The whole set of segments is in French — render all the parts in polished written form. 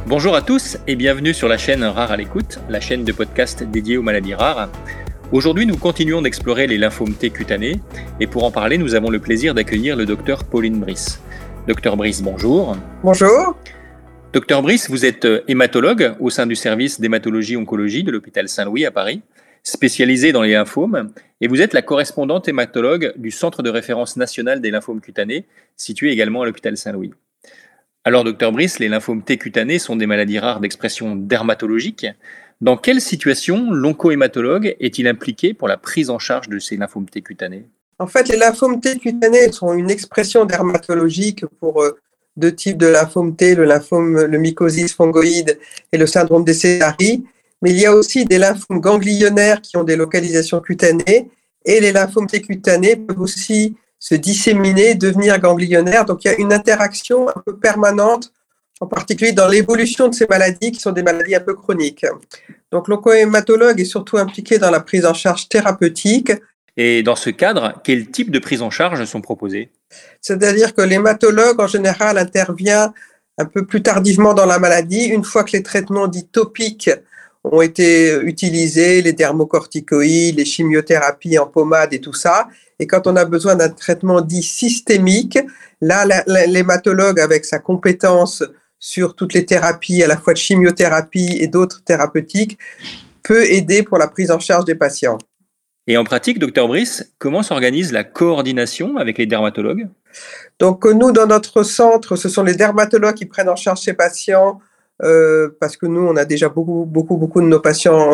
Bonjour à tous et bienvenue sur la chaîne Rare à l'écoute, la chaîne de podcast dédiée aux maladies rares. Aujourd'hui, nous continuons d'explorer les lymphomes T cutanés et pour en parler, nous avons le plaisir d'accueillir le docteur Pauline Brice. Docteur Brice, bonjour. Bonjour. Docteur Brice, vous êtes hématologue au sein du service d'hématologie-oncologie de l'hôpital Saint-Louis à Paris, spécialisé dans les lymphomes, et vous êtes la correspondante hématologue du Centre de référence national des lymphomes cutanés, situé également à l'hôpital Saint-Louis. Alors, docteur Brice, les lymphomes T cutanés sont des maladies rares d'expression dermatologique. Dans quelle situation l'oncohématologue est-il impliqué pour la prise en charge de ces lymphomes T cutanés ? En fait, les lymphomes T cutanés sont une expression dermatologique pour deux types de lymphomes T, le mycosis fongoïde et le syndrome des Sézary. Mais il y a aussi des lymphomes ganglionnaires qui ont des localisations cutanées et les lymphomes T cutanés peuvent aussi se disséminer, devenir ganglionnaires. Donc, il y a une interaction un peu permanente, en particulier dans l'évolution de ces maladies qui sont des maladies un peu chroniques. Donc, l'oncohématologue est surtout impliqué dans la prise en charge thérapeutique. Et dans ce cadre, quel type de prise en charge sont proposés ? C'est-à-dire que l'hématologue, en général, intervient un peu plus tardivement dans la maladie, une fois que les traitements dits topiques ont été utilisés, les dermocorticoïdes, les chimiothérapies en pommade et tout ça. Et quand on a besoin d'un traitement dit systémique, là, l'hématologue, avec sa compétence sur toutes les thérapies, à la fois de chimiothérapie et d'autres thérapeutiques, peut aider pour la prise en charge des patients. Et en pratique, docteur Brice, comment s'organise la coordination avec les dermatologues ? Donc nous, dans notre centre, ce sont les dermatologues qui prennent en charge ces patients parce que nous, on a déjà beaucoup de nos patients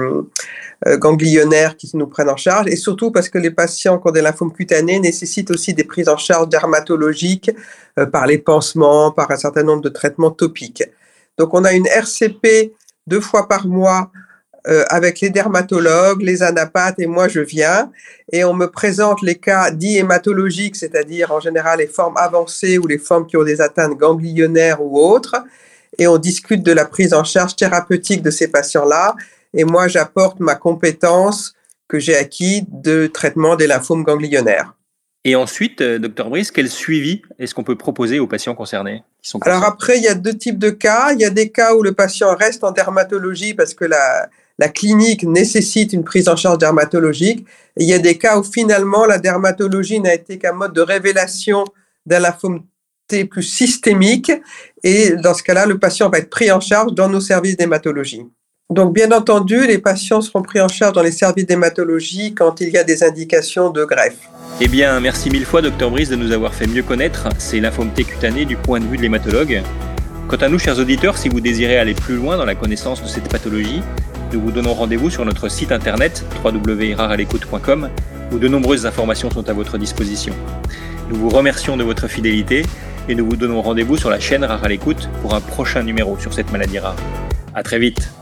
ganglionnaires qui nous prennent en charge et surtout parce que les patients qui ont des lymphomes cutanés nécessitent aussi des prises en charge dermatologiques par les pansements, par un certain nombre de traitements topiques. Donc on a une RCP 2 fois par mois avec les dermatologues, les anapathes et moi je viens et on me présente les cas dits hématologiques, c'est-à-dire en général les formes avancées ou les formes qui ont des atteintes ganglionnaires ou autres et on discute de la prise en charge thérapeutique de ces patients-là et moi j'apporte ma compétence que j'ai acquis de traitement des lymphomes ganglionnaires. Et ensuite, docteur Brice, quel suivi est-ce qu'on peut proposer aux patients concernés ? Alors après, il y a 2 types de cas. Il y a des cas où le patient reste en dermatologie parce que la clinique nécessite une prise en charge dermatologique. Et il y a des cas où finalement la dermatologie n'a été qu'un mode de révélation d'un lymphome T plus systémique. Et dans ce cas-là, le patient va être pris en charge dans nos services d'hématologie. Donc bien entendu, les patients seront pris en charge dans les services d'hématologie quand il y a des indications de greffe. Eh bien, merci mille fois, docteur Brice, de nous avoir fait mieux connaître ces lymphomes T cutanés du point de vue de l'hématologue. Quant à nous, chers auditeurs, si vous désirez aller plus loin dans la connaissance de cette pathologie, nous vous donnons rendez-vous sur notre site internet www.rarealecoute.com où de nombreuses informations sont à votre disposition. Nous vous remercions de votre fidélité et nous vous donnons rendez-vous sur la chaîne Rare à l'écoute pour un prochain numéro sur cette maladie rare. À très vite.